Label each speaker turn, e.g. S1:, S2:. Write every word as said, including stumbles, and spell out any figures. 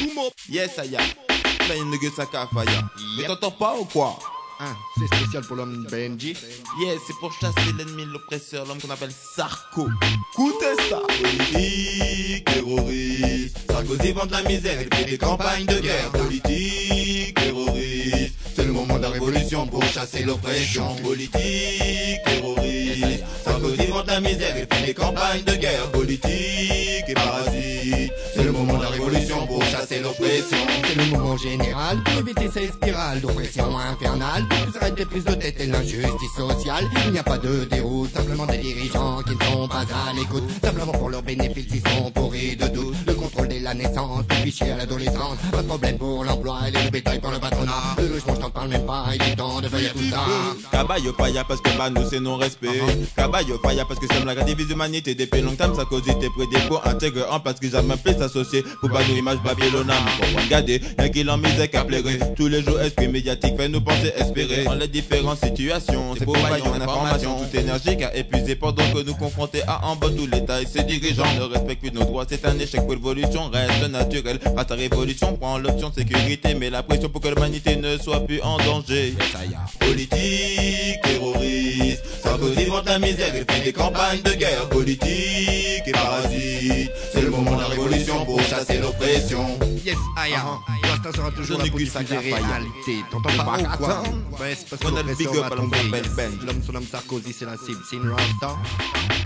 S1: Yes, Aya. Là, il ne ça qu'à fire. Mais t'entends pas ou quoi?
S2: Hein, c'est spécial pour l'homme Benji.
S1: Yes, c'est pour chasser l'ennemi, l'oppresseur, l'homme qu'on appelle Sarko. Écoutez ça.
S3: Politique, terroriste, Sarkozy vante la misère, il fait des campagnes de guerre. Politique, terroriste, c'est le moment de la révolution pour chasser l'oppression. Politique, terroriste, Sarkozy vante la misère, il fait des campagnes de guerre. Politique et parasite, c'est le moment de la révolution pour chasser l'oppression.
S2: C'est le moment général pour éviter cette spirale d'oppression infernale. Pour arrêter plus de tête et l'injustice sociale. Il n'y a pas de déroute, simplement des dirigeants qui ne sont pas à l'écoute. Simplement pour leurs bénéfices, ils sont pourris de doute. Le contrôle dès la naissance, le fichier à l'adolescence. Pas de problème pour l'emploi et le bétail pour le patronat. Le logement, je t'en parle même pas, il est temps de veiller à tout ça.
S1: Cabaye faya parce que bah nous c'est non-respect. Cabaye faya parce que c'est la grande humanité. Depuis longtemps, ça cause des près pour intégrer en parce que jamais plus s'associer. Pour pas nous image babylona, mais pour regarder, un qui l'en misère qu'à pleurer. Tous les jours, esprit médiatique fait nous penser espérer. Dans les différentes situations, c'est pour vaillant information. Toute énergie qu'a épuisé pendant que nous confrontés à en bas tout l'État et ses dirigeants ne respectent plus nos droits. C'est un échec pour l'évolution, reste naturel. À ta révolution, prends l'option sécurité, mais la pression pour que l'humanité ne soit plus en danger.
S3: Politique, terroriste, Sarkozy vante la misère, il fait des campagnes de guerre. Politique et parasite, c'est le moment de la révolution pour chasser l'oppression.
S2: Yes, Aya. L'instinct sera toujours là pour diffuser réalité. T'entends pas ou quoi? Ouais, c'est parce que
S1: On a le big
S2: l'oppresseur
S1: up
S2: va
S1: à l'homme
S2: tomber.
S1: qu'on appelle Ben.
S2: L'homme, son homme Sarkozy, c'est la cible. C'est une rasta.